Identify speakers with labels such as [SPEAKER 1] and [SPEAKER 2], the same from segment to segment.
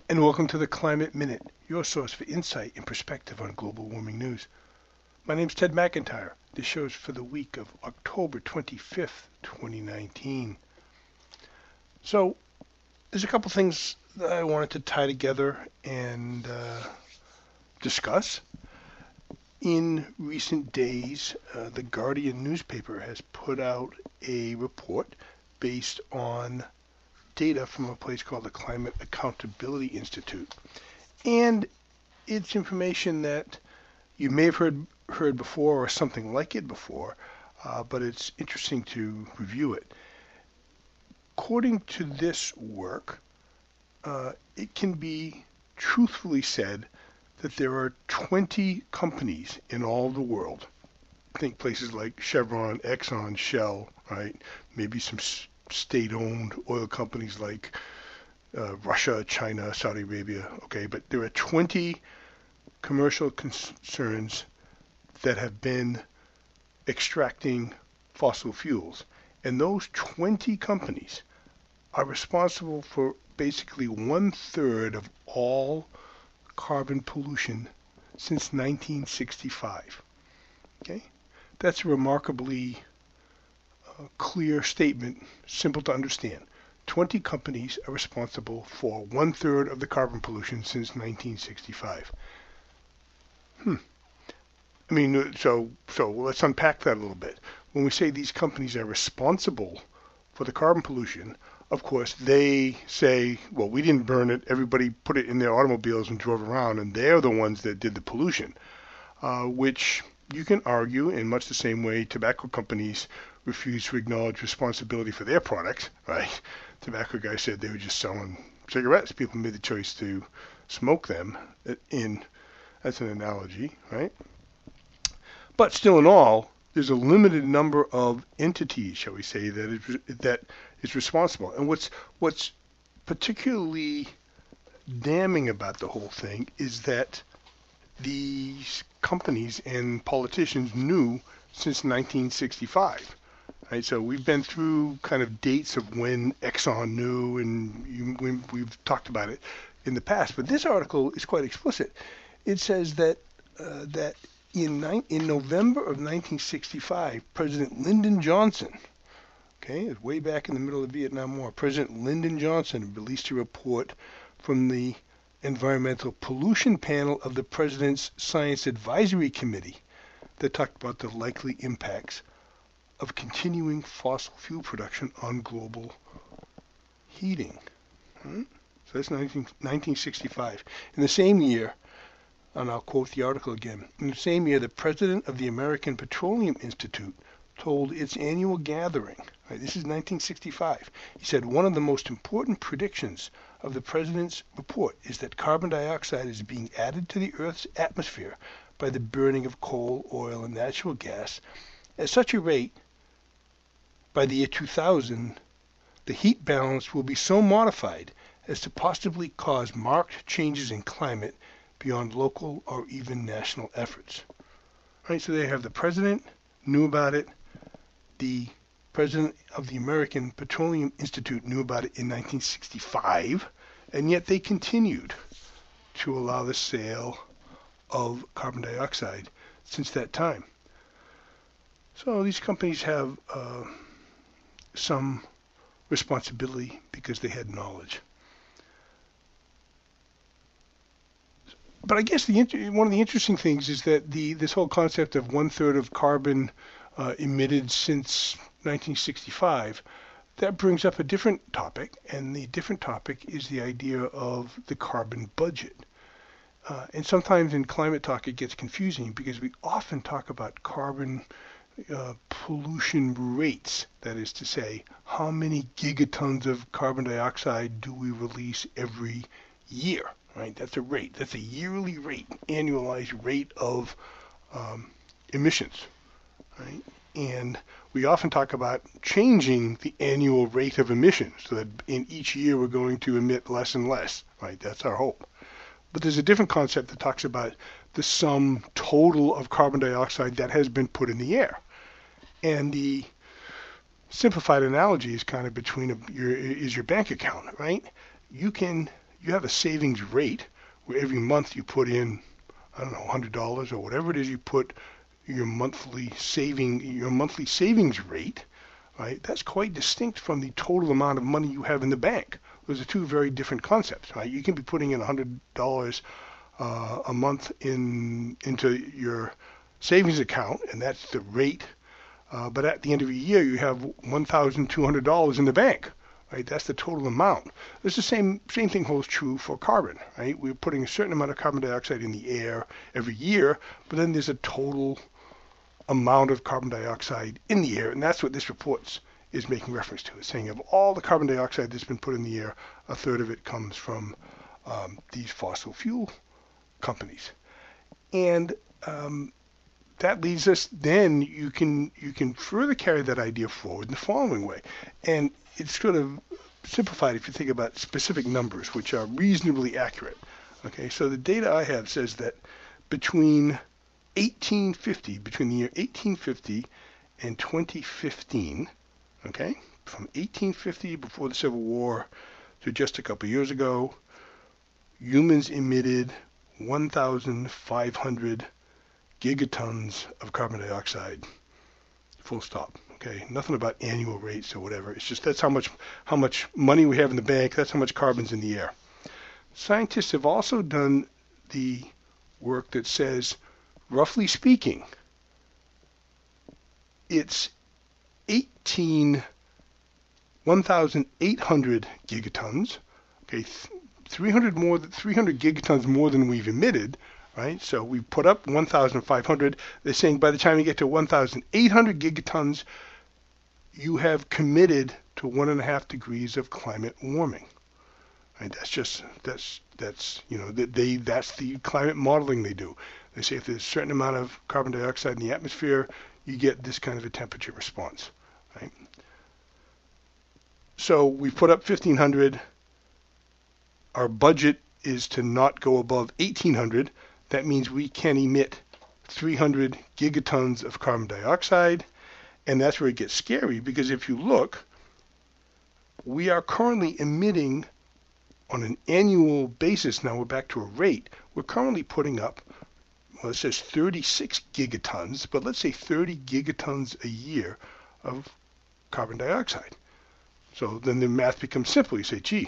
[SPEAKER 1] And welcome to the Climate Minute, your source for insight and perspective on global warming news. My name's Ted McIntyre. This show's for the week of October 25th, 2019. So, there's a couple things that I wanted to tie together and discuss. In recent days, the Guardian newspaper has put out a report based on data from a place called the Climate Accountability Institute. And it's information that you may have heard before or something like it before, but it's interesting to review it. According to this work, it can be truthfully said that there are 20 companies in all the world. Think places like Chevron, Exxon, Shell, right? Maybe some state-owned oil companies like Russia, China, Saudi Arabia. Okay, but there are 20 commercial concerns that have been extracting fossil fuels. And those 20 companies are responsible for basically 1/3 of all carbon pollution since 1965. Okay? That's a remarkably clear statement, simple to understand. 20 companies are responsible for 1/3 of the carbon pollution since 1965. I mean, so let's unpack that a little bit. When we say these companies are responsible for the carbon pollution, of course, they say, well, we didn't burn it. Everybody put it in their automobiles and drove around, and they're the ones that did the pollution, which you can argue in much the same way tobacco companies refuse to acknowledge responsibility for their products, right? Tobacco guys said they were just selling cigarettes. People made the choice to smoke them as an analogy, right? But still in all, there's a limited number of entities, shall we say, that is responsible. And what's particularly damning about the whole thing is that these companies and politicians knew since 1965. Right, so we've been through kind of dates of when Exxon knew, and we've talked about it in the past. But this article is quite explicit. It says that in November of 1965, President Lyndon Johnson, okay, way back in the middle of the Vietnam War, President Lyndon Johnson released a report from the Environmental Pollution Panel of the President's Science Advisory Committee that talked about the likely impacts of continuing fossil fuel production on global heating. So that's 1965. In the same year, and I'll quote the article again, in the same year, the president of the American Petroleum Institute told its annual gathering, right, this is 1965, he said, one of the most important predictions of the president's report is that carbon dioxide is being added to the Earth's atmosphere by the burning of coal, oil, and natural gas at such a rate. By the year 2000, the heat balance will be so modified as to possibly cause marked changes in climate beyond local or even national efforts. Right, so they have the president knew about it, the president of the American Petroleum Institute knew about it in 1965, and yet they continued to allow the sale of carbon dioxide since that time. So these companies have some responsibility because they had knowledge. But I guess one of the interesting things is that this whole concept of 1/3 of carbon emitted since 1965, that brings up a different topic, and the different topic is the idea of the carbon budget. And sometimes in climate talk it gets confusing because we often talk about carbon pollution rates, that is to say, how many gigatons of carbon dioxide do we release every year, right? That's a rate. That's a yearly rate, annualized rate of emissions, right? And we often talk about changing the annual rate of emissions so that in each year we're going to emit less and less, right? That's our hope. But there's a different concept that talks about the sum total of carbon dioxide that has been put in the air. And the simplified analogy is kind of between your bank account, right? You you have a savings rate where every month you put in, I don't know, $100 or whatever it is you put your monthly savings rate, right? That's quite distinct from the total amount of money you have in the bank. Those are two very different concepts, right? You can be putting in $100 a month into your savings account, and that's the rate. But at the end of the year, you have $1,200 in the bank, right? That's the total amount. This the same thing holds true for carbon, right? We're putting a certain amount of carbon dioxide in the air every year, but then there's a total amount of carbon dioxide in the air, and that's what this report is making reference to. It's saying of all the carbon dioxide that's been put in the air, a third of it comes from these fossil fuel companies. And that leads us, then you can further carry that idea forward in the following way. And it's sort of simplified if you think about specific numbers, which are reasonably accurate. Okay, so the data I have says that between the year 1850 and 2015, okay, from 1850 before the Civil War to just a couple years ago, humans emitted 1,500 gigatons of carbon dioxide, full stop. Okay, nothing about annual rates or whatever. It's just that's how much money we have in the bank. That's how much carbon's in the air. Scientists have also done the work that says, roughly speaking, it's 1,800 gigatons. Okay, 300 gigatons more than we've emitted. Right, so we put up 1,500. They're saying by the time you get to 1,800 gigatons, you have committed to 1.5 degrees of climate warming. Right, that's the climate modeling they do. They say if there's a certain amount of carbon dioxide in the atmosphere, you get this kind of a temperature response. Right. So we put up 1,500. Our budget is to not go above 1,800. That means we can emit 300 gigatons of carbon dioxide, and that's where it gets scary, because if you look, we are currently emitting on an annual basis, now we're back to a rate, we're currently putting up, well, it says 36 gigatons, but let's say 30 gigatons a year of carbon dioxide. So then the math becomes simple. You say, gee,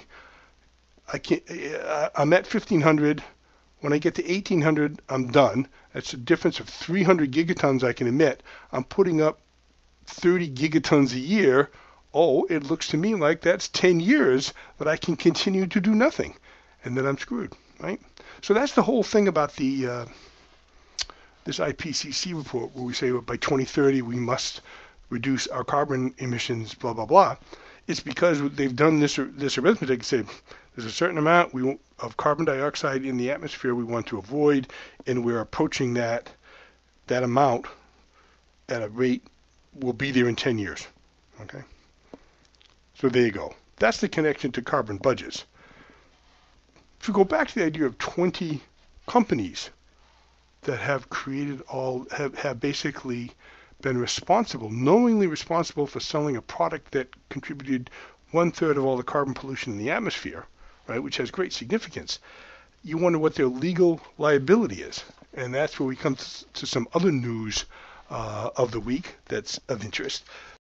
[SPEAKER 1] I'm at 1,500. When I get to 1,800, I'm done. That's a difference of 300 gigatons I can emit. I'm putting up 30 gigatons a year. Oh, it looks to me like that's 10 years that I can continue to do nothing, and then I'm screwed, right? So that's the whole thing about the this IPCC report, where we say by 2030 we must reduce our carbon emissions, blah blah blah. It's because they've done this arithmetic. Say there's a certain amount of carbon dioxide in the atmosphere we want to avoid, and we're approaching that amount at a rate we'll be there in 10 years. Okay. So there you go. That's the connection to carbon budgets. If we go back to the idea of 20 companies that have have basically been knowingly responsible for selling a product that contributed 1/3 of all the carbon pollution in the atmosphere, right, which has great significance, you wonder what their legal liability is. And that's where we come to some other news of the week that's of interest.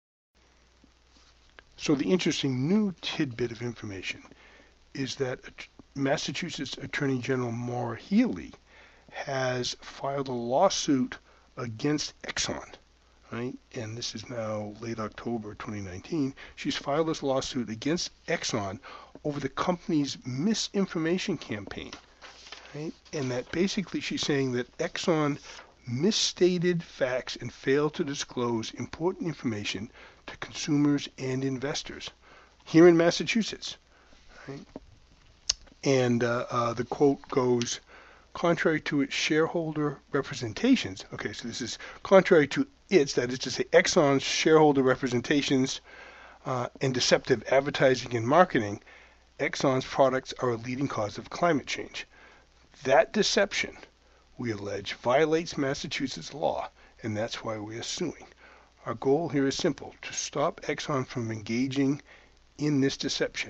[SPEAKER 1] So the interesting new tidbit of information is that Massachusetts Attorney General Maura Healey has filed a lawsuit against Exxon, right? And this is now late October 2019. She's filed this lawsuit against Exxon over the company's misinformation campaign, right? And that basically she's saying that Exxon misstated facts and failed to disclose important information to consumers and investors here in Massachusetts, right? And the quote goes, contrary to its shareholder representations, okay, so this is contrary to its, that is to say Exxon's shareholder representations and deceptive advertising and marketing, Exxon's products are a leading cause of climate change. That deception, we allege, violates Massachusetts law, and that's why we are suing. Our goal here is simple: to stop Exxon from engaging in this deception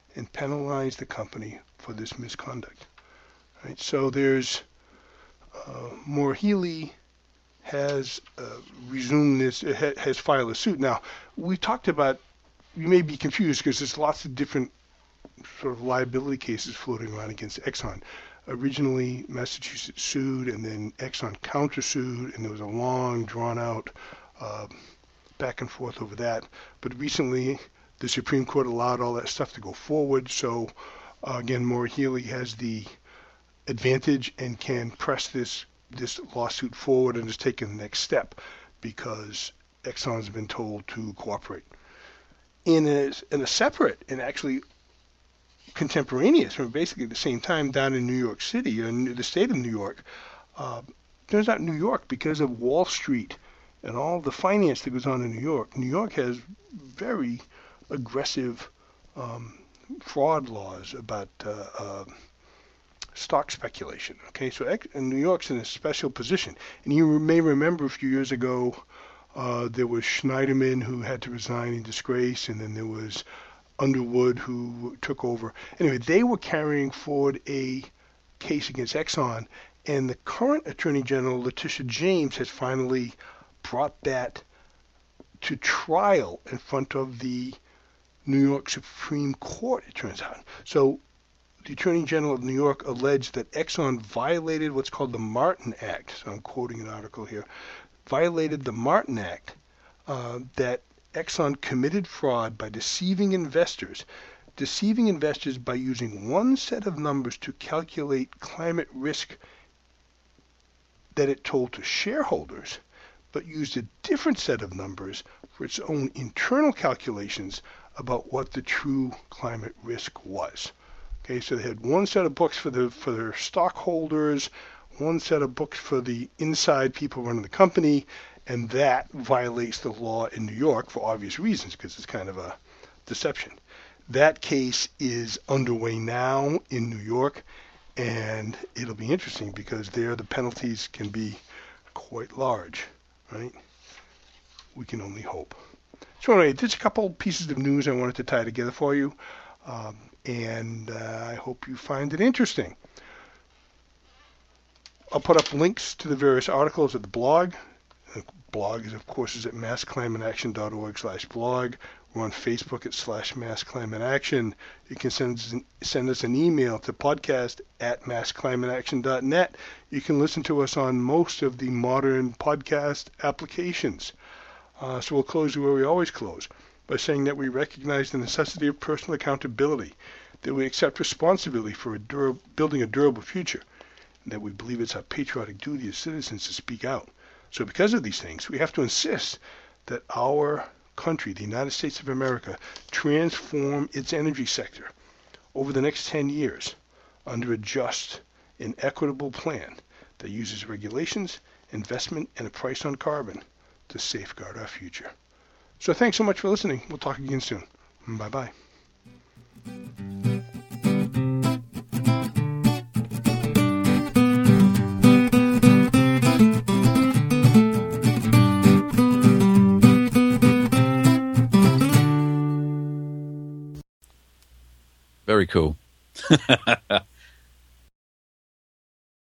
[SPEAKER 1] and penalize the company for this misconduct. Right? So there's Moore Healey has resumed this, has filed a suit. Now, we talked about, you may be confused because there's lots of different sort of liability cases floating around against Exxon. Originally, Massachusetts sued, and then Exxon countersued, and there was a long, drawn-out back and forth over that. But recently, the Supreme Court allowed all that stuff to go forward. So, again, Moore Healey has the advantage and can press this lawsuit forward and is taking the next step because Exxon's been told to cooperate. In a separate and actually contemporaneous, or basically at the same time, down in New York City, in the state of New York, turns out New York, because of Wall Street and all the finance that goes on in New York has very aggressive fraud laws about stock speculation. Okay, so New York's in a special position. And you may remember a few years ago, there was Schneiderman who had to resign in disgrace, and then there was Underwood who took over. Anyway, they were carrying forward a case against Exxon, and the current Attorney General, Letitia James, has finally brought that to trial in front of the New York Supreme Court, it turns out. So the Attorney General of New York alleged that Exxon violated what's called the Martin Act. So I'm quoting an article here. Violated the Martin Act, that Exxon committed fraud by deceiving investors by using one set of numbers to calculate climate risk that it told to shareholders, but used a different set of numbers for its own internal calculations about what the true climate risk was. Okay, so they had one set of books for their stockholders, one set of books for the inside people running the company, and that violates the law in New York for obvious reasons, because it's kind of a deception. That case is underway now in New York, and it'll be interesting because there the penalties can be quite large, right? We can only hope. So anyway, there's a couple pieces of news I wanted to tie together for you, and I hope you find it interesting. I'll put up links to the various articles at the blog. The blog is, of course, is at massclimateaction.org/blog. We're on Facebook at /massclimateaction. You can send us an email to podcast@massclimateaction.net. You can listen to us on most of the modern podcast applications. So we'll close where we always close, by saying that we recognize the necessity of personal accountability, that we accept responsibility for building a durable future, and that we believe it's our patriotic duty as citizens to speak out. So because of these things, we have to insist that our country, the United States of America, transform its energy sector over the next 10 years under a just and equitable plan that uses regulations, investment, and a price on carbon to safeguard our future. So thanks so much for listening. We'll talk again soon. Bye-bye.
[SPEAKER 2] Very cool.